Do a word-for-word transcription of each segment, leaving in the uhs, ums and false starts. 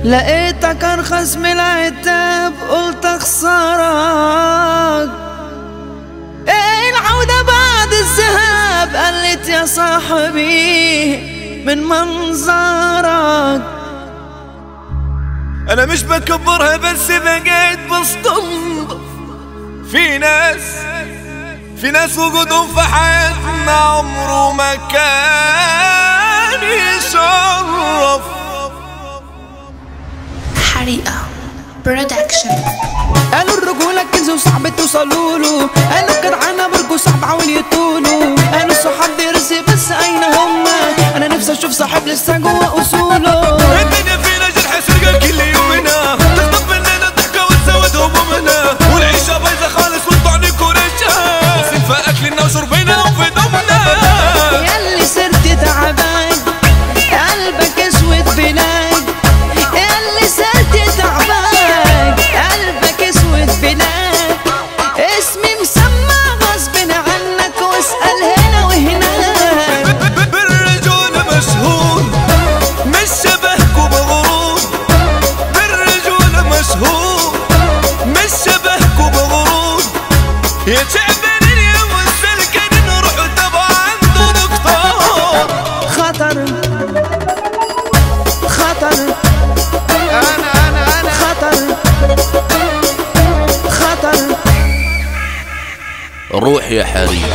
لقيتك ارخص من العتاب قلت اخسرك. ايه العودة بعد الذهاب قلت يا صاحبي من منظرك. انا مش بكبرها بس بقيت بستنضف. في ناس في ناس وجودهم في حياتنا عمره ما كان يشرف. حريقة برودكشن. قالوا الرجولة كنز وصعب توصلوا له، قالوا الجدعانة برجو صعب عاول يطولوا، قالوا الصحاب دي رزق بس أين هما؟ أنا نفسي أشوف صاحب لسه جوا أصوله. الدنيا فينا جرح سرقة كل يومنا، تخطف مننا ضحكة وتسود همومنا، والعيشة بايظة خالص والطعن كورشها، صنفة أكلنا وشربنا وفي دمنا. ياللي صرت تعبان قلبك اسود بلاك، ياللي صرت تعبان قلبك اسود بلاك، اسمي مسمى غصب عنك واسأل هنا وهناك. بالرجولة مشهور مش شبهكوا بغرور، بالرجولة مشهور مش شبهكوا بغرور. يا تعبانين يا مستلكنين روحوا تبع عنده دكتور. خطر خطر أنا أنا أنا خطر خطر. روح يا حريق.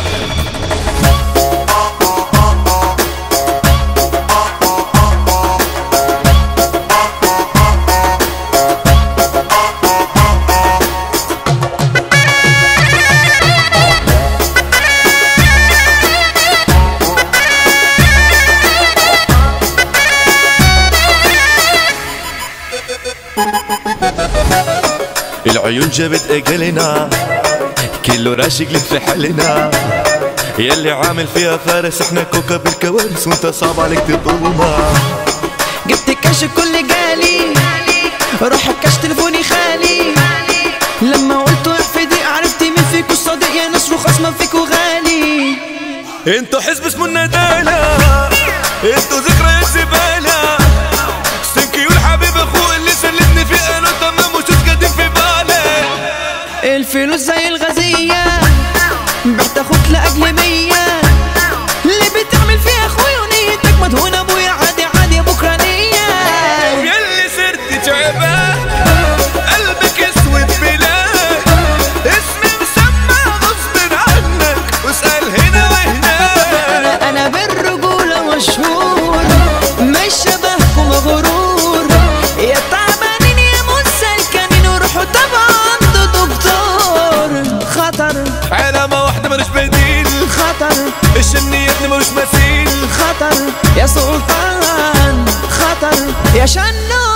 العيون جابت اجلنا كله راشق لك في حالنا، يلي عامل فيها فارس احنا كوكب الكوارث وانت صعب عليك تطولنا. جبت كاش كل جالي روح الكاش تليفوني خالي، لما قلت في دقيقة عرفت مين فيكوا الصديق يا ناس رخص ما فيكوا غالي. انتوا حزب اسمه الندالة، انتوا ذكريات زبالة، ستنكي والحبيب اخوه اللي سلمني في انا تمام وشوش قاعدين في بالي. الفلوس زي الغزية بعت اخوك لاجل مية، اللي بتعمل فيها اخويا ونيتك مدهونة ابويا عادي عادي بكرة نية. يلي صرت تعبان قلبك اسود بلاك، اسمي مسمى غصب عنك واسأل هنا وهناك. انا بالرجولة مشهور مش شبهكم مغرور، يا تعبانين يا مسلكنين وروحوا طبعا عنده دكتور. خطر علامة واحدة ملوش بديل، خطر الشني يا ابني ملوش مثيل. خطر يا سلطان خطر يا شنو.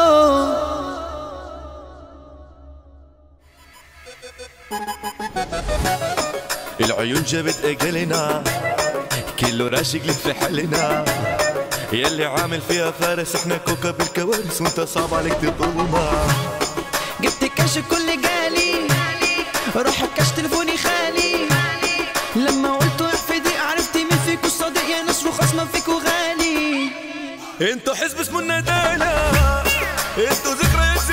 العيون جابت اجلنا كله راشق لك في حالنا، يلي عامل فيها فارس احنا كوكب الكوارث وانت صعب عليك تطولنا. جبت كاش كل جالي روح الكاش تليفوني خالي، لما قلت في دقيقة عرفت مين فيكوا الصديق يا ناس رخص ما فيكوا غالي. انتوا حزب اسمه الندالة، انتوا ذكريات